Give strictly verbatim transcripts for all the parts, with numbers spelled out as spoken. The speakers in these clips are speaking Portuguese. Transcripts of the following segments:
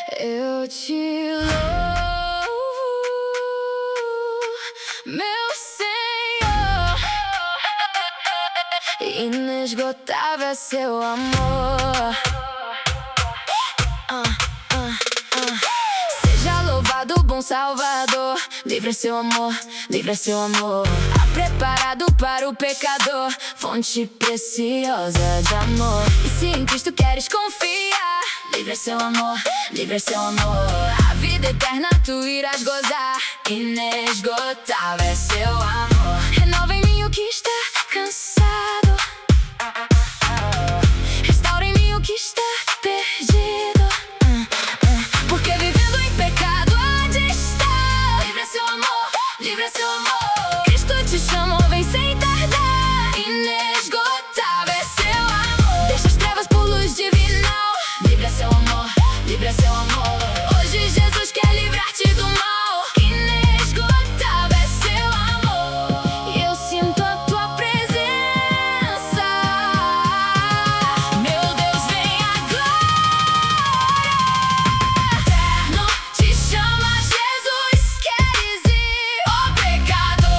Eu te louvo, meu Senhor. Inesgotável é seu amor. uh, uh, uh. Seja louvado, bom Salvador. Livre é seu amor, livre é seu amor. Preparado para o pecador, fonte preciosa de amor. E se em Cristo queres confiar, livre é seu amor, livre é seu amor. A vida eterna tu irás gozar, inesgotável é seu amor. Renova em mim o que está cansado, restaura em mim o que está perdido. Porque vivendo em pecado onde está, livre é seu amor, livre é seu amor. Te chamo, vem sem tardar. Inesgotável é seu amor. Deixa as trevas por luz divinal. Livre é seu amor, livre é seu amor. Hoje Jesus quer livrar-te do mal. Inesgotável é seu amor. E eu sinto a tua presença. Meu Deus, vem agora. Eterno te chama Jesus. Queres ir, ó pecador?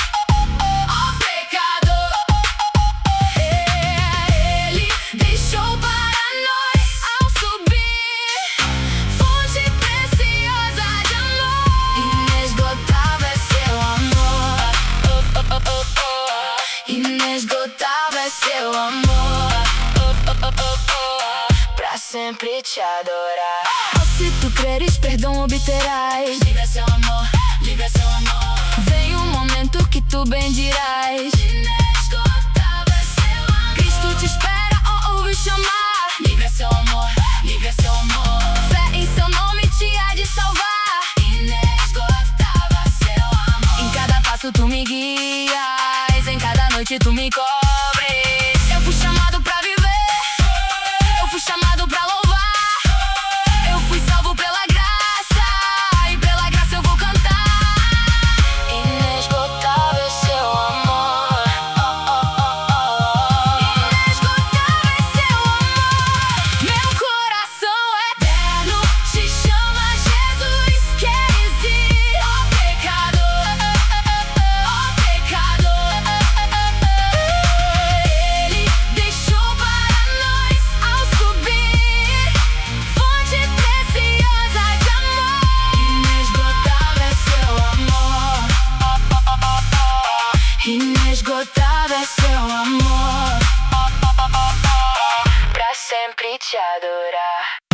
Inesgotável é seu amor, oh, oh, oh, oh, pra sempre te adorar. Oh, se tu creres, perdão obterás. Livre é seu amor, livre é seu amor. Vem um momento que tu bendirás. Inesgotável é seu amor. Cristo te espera, oh, ouve chamar. Livre é seu amor, livre é seu amor. Fé em seu nome te há de salvar. Inesgotável é seu amor. Em cada passo tu me guias, em cada noite tu me cobres. Eu fui chamado pra viver, eu fui chamado pra louvar. Eu fui salvo pela graça, e pela graça eu vou cantar. Inesgotável é seu amor, oh, oh, oh, oh. Inesgotável é seu amor. Meu coração eterno te chama Jesus. Queres ir, ó pecador, ó pecador. Inesgotável é seu amor, pra sempre te adorar.